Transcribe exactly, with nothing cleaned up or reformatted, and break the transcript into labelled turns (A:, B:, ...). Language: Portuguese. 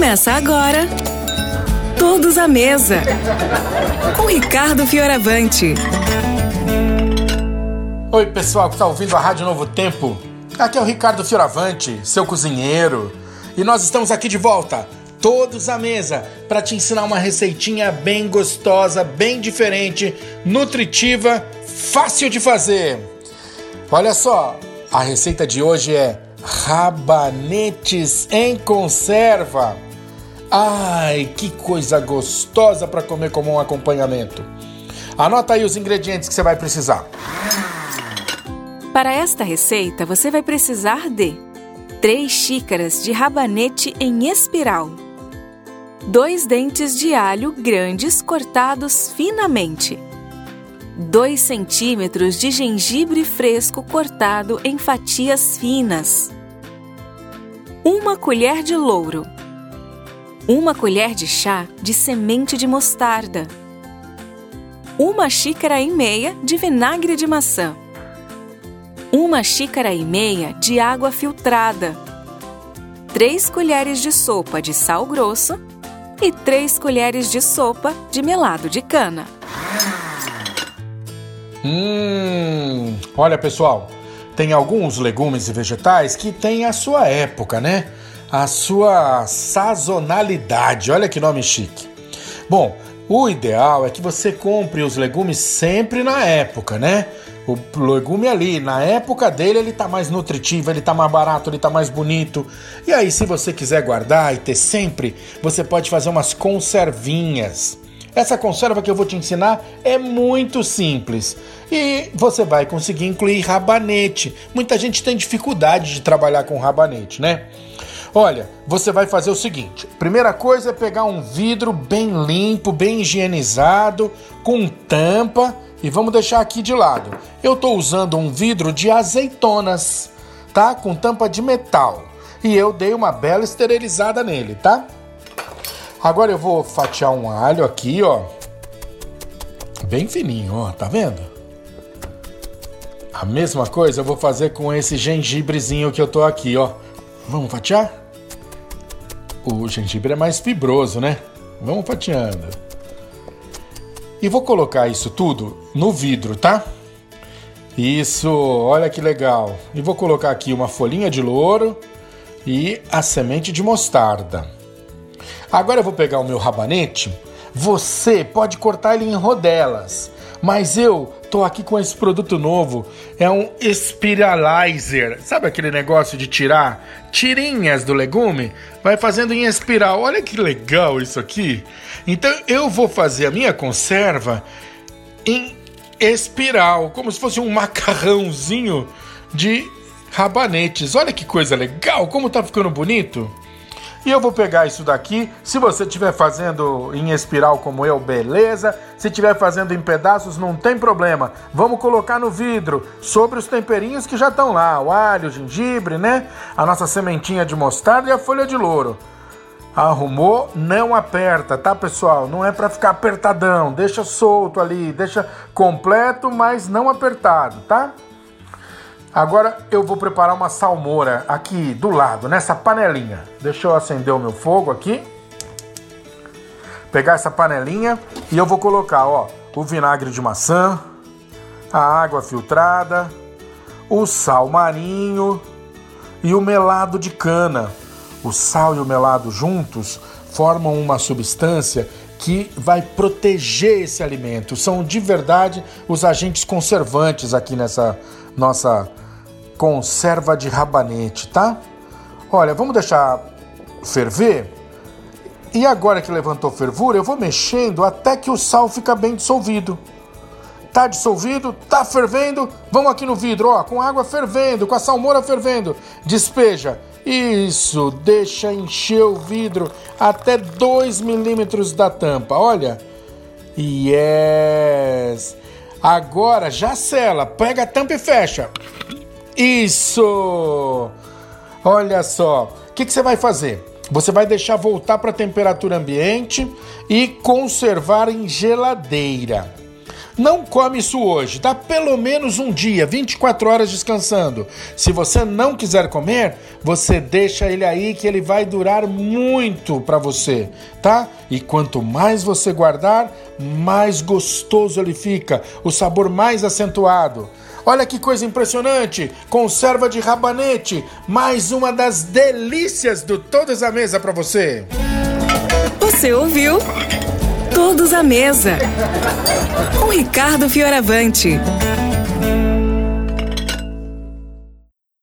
A: Começa agora, Todos à Mesa, com Ricardo Fioravante.
B: Oi, pessoal que está ouvindo a Rádio Novo Tempo. Aqui é o Ricardo Fioravante, seu cozinheiro. E nós estamos aqui de volta, Todos à Mesa, para te ensinar uma receitinha bem gostosa, bem diferente, nutritiva, fácil de fazer. Olha só, a receita de hoje é rabanetes em conserva. Ai, que coisa gostosa para comer como um acompanhamento. Anota aí os ingredientes que você vai precisar.
A: Para esta receita, você vai precisar de três xícaras de rabanete em espiral, dois dentes de alho grandes cortados finamente, dois centímetros de gengibre fresco cortado em fatias finas, uma colher de louro, uma colher de chá de semente de mostarda, uma xícara e meia de vinagre de maçã, uma xícara e meia de água filtrada, três colheres de sopa de sal grosso e três colheres de sopa de melado de cana.
B: Hum, olha pessoal, tem alguns legumes e vegetais que têm a sua época, né? A sua sazonalidade, olha que nome chique. Bom, o ideal é que você compre os legumes sempre na época, né? O legume ali, na época dele, ele tá mais nutritivo, ele tá mais barato, ele tá mais bonito. E aí, se você quiser guardar e ter sempre, você pode fazer umas conservinhas. Essa conserva que eu vou te ensinar é muito simples e você vai conseguir incluir rabanete. Muita gente tem dificuldade de trabalhar com rabanete, né? Olha, você vai fazer o seguinte. Primeira coisa é pegar um vidro bem limpo, bem higienizado, com tampa e vamos deixar aqui de lado. Eu estou usando um vidro de azeitonas, tá? Com tampa de metal e eu dei uma bela esterilizada nele, tá? Agora eu vou fatiar um alho aqui, ó. Bem fininho, ó, tá vendo? A mesma coisa eu vou fazer com esse gengibrezinho que eu tô aqui, ó. Vamos fatiar? O gengibre é mais fibroso, né? Vamos fatiando. E vou colocar isso tudo no vidro, tá? Isso, olha que legal. E vou colocar aqui uma folhinha de louro e a semente de mostarda. Agora eu vou pegar o meu rabanete. Você pode cortar ele em rodelas, mas eu tô aqui com esse produto novo. É um Spiralizer. Sabe aquele negócio de tirar tirinhas do legume? Vai fazendo em espiral. Olha que legal isso aqui. Então eu vou fazer a minha conserva em espiral, como se fosse um macarrãozinho de rabanetes. Olha que coisa legal, como tá ficando bonito. E eu vou pegar isso daqui, se você estiver fazendo em espiral como eu, beleza. Se estiver fazendo em pedaços, não tem problema. Vamos colocar no vidro, sobre os temperinhos que já estão lá. O alho, o gengibre, né? A nossa sementinha de mostarda e a folha de louro. Arrumou, não aperta, tá, pessoal? Não é pra ficar apertadão. Deixa solto ali, deixa completo, mas não apertado, tá? Agora eu vou preparar uma salmoura aqui do lado, nessa panelinha. Deixa eu acender o meu fogo aqui. Pegar essa panelinha e eu vou colocar, ó, o vinagre de maçã, a água filtrada, o sal marinho e o melado de cana. O sal e o melado juntos formam uma substância que vai proteger esse alimento. São de verdade os agentes conservantes aqui nessa nossa conserva de rabanete, tá? Olha, vamos deixar ferver. E agora que levantou fervura, eu vou mexendo até que o sal fica bem dissolvido. Tá dissolvido, tá fervendo. Vamos aqui no vidro, ó, com água fervendo, com a salmoura fervendo. Despeja. Isso, deixa encher o vidro até dois milímetros da tampa, olha. Yes! Agora já sela, pega a tampa e fecha. Isso! Olha só, o que, que você vai fazer? Você vai deixar voltar para a temperatura ambiente e conservar em geladeira. não come isso hoje, dá pelo menos um dia, vinte e quatro horas descansando. Se você não quiser comer, você deixa ele aí que ele vai durar muito para você, tá? E quanto mais você guardar, mais gostoso ele fica, o sabor mais acentuado. Olha que coisa impressionante, conserva de rabanete, mais uma das delícias do Todos à Mesa para você.
A: Você ouviu? Todos à Mesa, com Ricardo Fioravante.